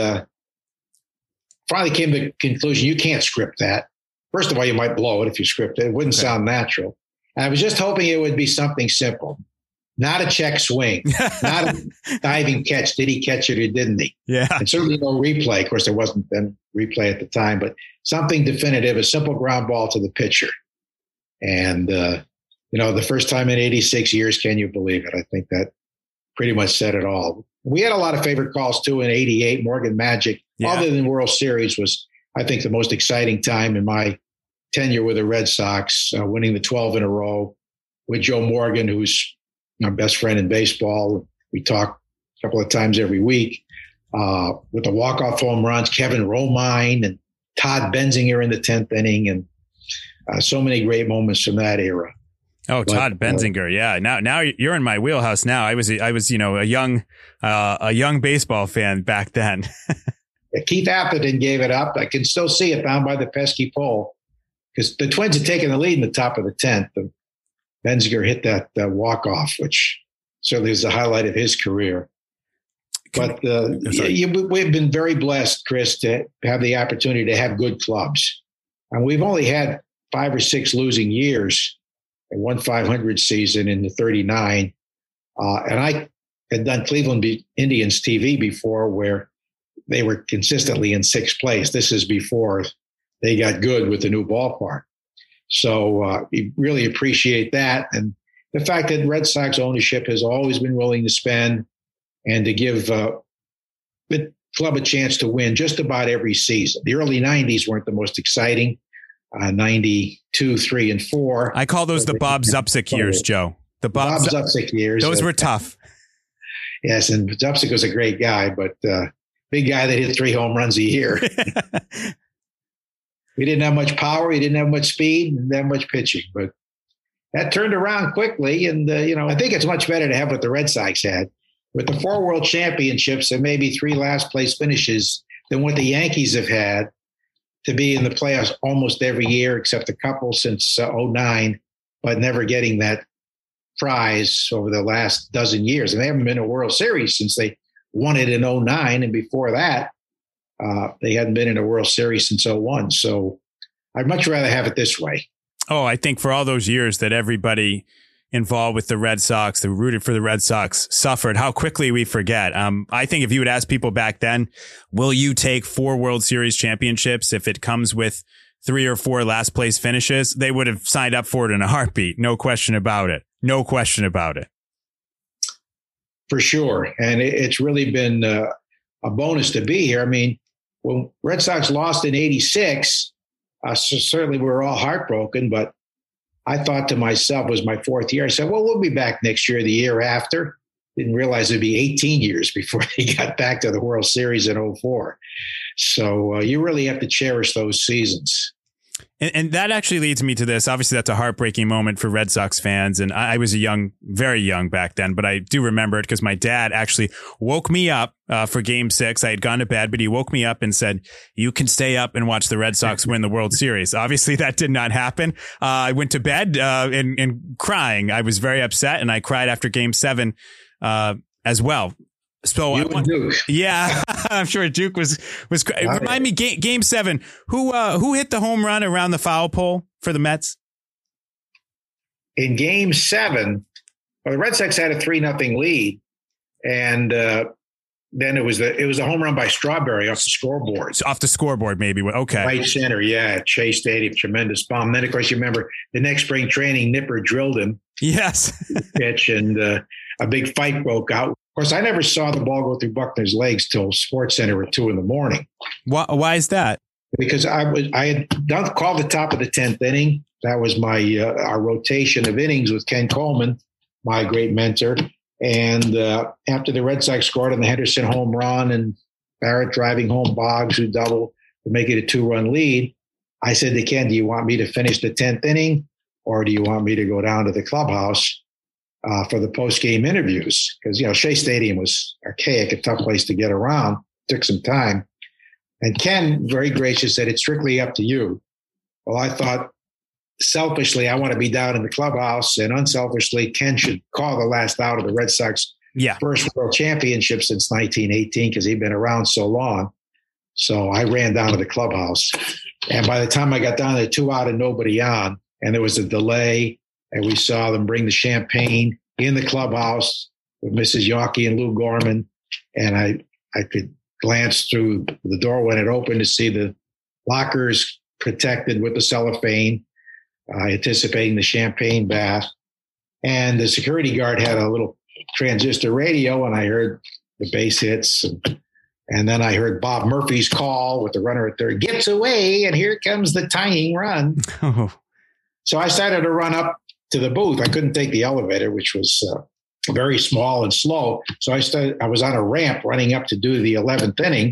finally came to the conclusion you can't script that. First of all, you might blow it if you script it. It wouldn't sound natural. And I was just hoping it would be something simple. Not a check swing, not a diving catch. Did he catch it or didn't he?
Yeah.
And certainly no replay. Of course, there wasn't then replay at the time, but something definitive, a simple ground ball to the pitcher. And, the first time in 86 years, can you believe it? I think that pretty much said it all. We had a lot of favorite calls too in 88. Morgan Magic, other than World Series, was, I think, the most exciting time in my tenure with the Red Sox, winning the 12 in a row with Joe Morgan, who's my best friend in baseball. We talk a couple of times every week with the walk-off home runs, Kevin Romine and Todd Benzinger in the 10th inning, and so many great moments from that era.
Oh, Todd Benzinger. Yeah. Now you're in my wheelhouse now. I was, a young baseball fan back then.
Keith Atherton gave it up. I can still see it down by the pesky pole because the Twins had taken the lead in the top of the 10th. And Benzinger hit that walk-off, which certainly is the highlight of his career. But we've been very blessed, Chris, to have the opportunity to have good clubs. And we've only had 5 or 6 losing years and one 500 season in the 39. And I had done Cleveland Indians TV before where they were consistently in 6th place. This is before they got good with the new ballpark. So we really appreciate that. And the fact that Red Sox ownership has always been willing to spend and to give the club a chance to win just about every season. The early 90s weren't the most exciting. 92, 3, and 4.
I call those the Bob Zupsick years, Joe. The Bob
Zupsick years.
Those were tough.
Yes, and Zupsick was a great guy, but big guy that hit 3 home runs a year. We didn't have much power. He didn't have much speed, didn't have much pitching, but that turned around quickly. And, I think it's much better to have what the Red Sox had with the 4 world championships and maybe 3 last place finishes than what the Yankees have had to be in the playoffs almost every year, except a couple since 2009, but never getting that prize over the last dozen years. And they haven't been in a World Series since they won it in 2009. And before that, they hadn't been in a World Series since 2001. So I'd much rather have it this way.
Oh, I think for all those years that everybody involved with the Red Sox, that rooted for the Red Sox, suffered, how quickly we forget. I think if you would ask people back then, will you take 4 World Series championships if it comes with 3 or 4 last place finishes? They would have signed up for it in a heartbeat. No question about it. No question about it.
For sure. And it's really been a bonus to be here. I mean, when Red Sox lost in 86, certainly we were all heartbroken, but I thought to myself, it was my 4th year. I said, well, we'll be back next year, the year after. didn't realize it'd be 18 years before they got back to the World Series in 2004. So you really have to cherish those seasons.
And that actually leads me to this. Obviously, that's a heartbreaking moment for Red Sox fans. And I was very young back then, but I do remember it because my dad actually woke me up for Game 6. I had gone to bed, but he woke me up and said, "You can stay up and watch the Red Sox win the World Series." Obviously, that did not happen. I went to bed and crying. I was very upset, and I cried after Game 7 as well. So
Duke.
Yeah, I'm sure Duke was. Remind me, Game 7. Who hit the home run around the foul pole for the Mets?
In Game 7, the Red Sox had a 3-0 lead, and then it was a home run by Strawberry off the scoreboard.
Off the scoreboard, maybe. Okay,
right center, yeah, Shea Stadium, tremendous bomb. Then, of course, you remember the next spring training, Nipper drilled him.
Yes,
pitch, and a big fight broke out. Of course, I never saw the ball go through Buckner's legs till SportsCenter at 2 a.m.
Why is that?
Because I had called the top of the 10th inning. That was my our rotation of innings with Ken Coleman, my great mentor. And after the Red Sox scored on the Henderson home run and Barrett driving home Boggs, who doubled to make it a 2-run lead, I said to Ken, "Do you want me to finish the 10th inning, or do you want me to go down to the clubhouse for the post-game interviews?" Because, Shea Stadium was archaic, a tough place to get around. Took some time. And Ken, very gracious, said, "It's strictly up to you." Well, I thought, selfishly, I want to be down in the clubhouse, and unselfishly, Ken should call the last out of the Red Sox first World Championship since 1918 because he'd been around so long. So I ran down to the clubhouse. And by the time I got down there, 2 out and nobody on, and there was a delay, and we saw them bring the champagne in the clubhouse with Mrs. Yawkey and Lou Gorman. And I could glance through the door when it opened to see the lockers protected with the cellophane, anticipating the champagne bath. And the security guard had a little transistor radio, and I heard the base hits. And then I heard Bob Murphy's call with the runner at third, "Gets away, and here comes the tying run."
Oh.
So I started to run up to the booth. I couldn't take the elevator, which was very small and slow. So I was on a ramp running up to do the 11th inning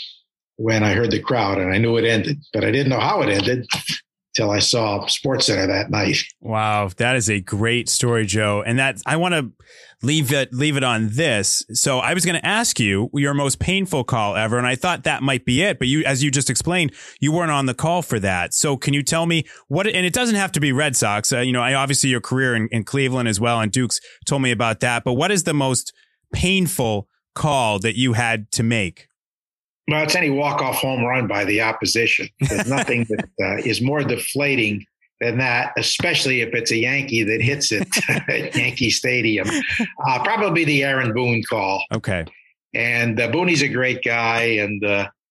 when I heard the crowd, and I knew it ended. But I didn't know how it ended till I saw SportsCenter that night.
Wow, that is a great story, Joe. And that I want to leave it on this. So I was going to ask you your most painful call ever, and I thought that might be it. But you, as you just explained, you weren't on the call for that. So can you tell me what? And it doesn't have to be Red Sox. I obviously your career in Cleveland as well, and Duke's told me about that. But what is the most painful call that you had to make?
Well, it's any walk-off home run by the opposition. There's nothing that is more deflating than that, especially if it's a Yankee that hits it at Yankee Stadium. Probably the Aaron Boone call.
Okay.
And Boone's a great guy, and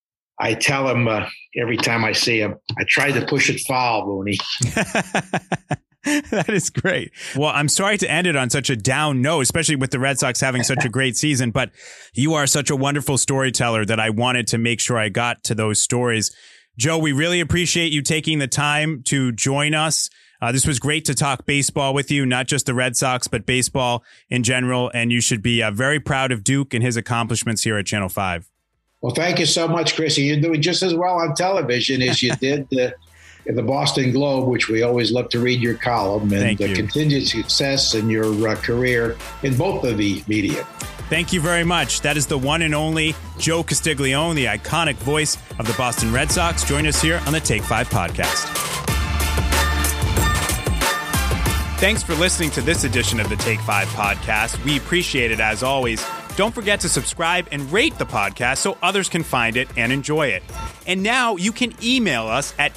I tell him every time I see him, I tried to push it foul, Boone.
That is great. Well, I'm sorry to end it on such a down note, especially with the Red Sox having such a great season, but you are such a wonderful storyteller that I wanted to make sure I got to those stories. Joe, we really appreciate you taking the time to join us. This was great to talk baseball with you, not just the Red Sox, but baseball in general. And you should be very proud of Duke and his accomplishments here at Channel 5.
Well, thank you so much, Chrissy. You're doing just as well on television as you did in the Boston Globe, which we always love to read your column, and continued success in your career in both of the media.
Thank you very much. That is the one and only Joe Castiglione, the iconic voice of the Boston Red Sox. Join us here on the Take 5 podcast. Thanks for listening to this edition of the Take 5 podcast. We appreciate it as always. Don't forget to subscribe and rate the podcast so others can find it and enjoy it. And now you can email us at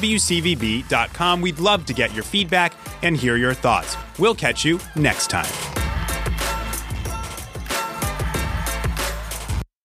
take5@wcvb.com. We'd love to get your feedback and hear your thoughts. We'll catch you next time.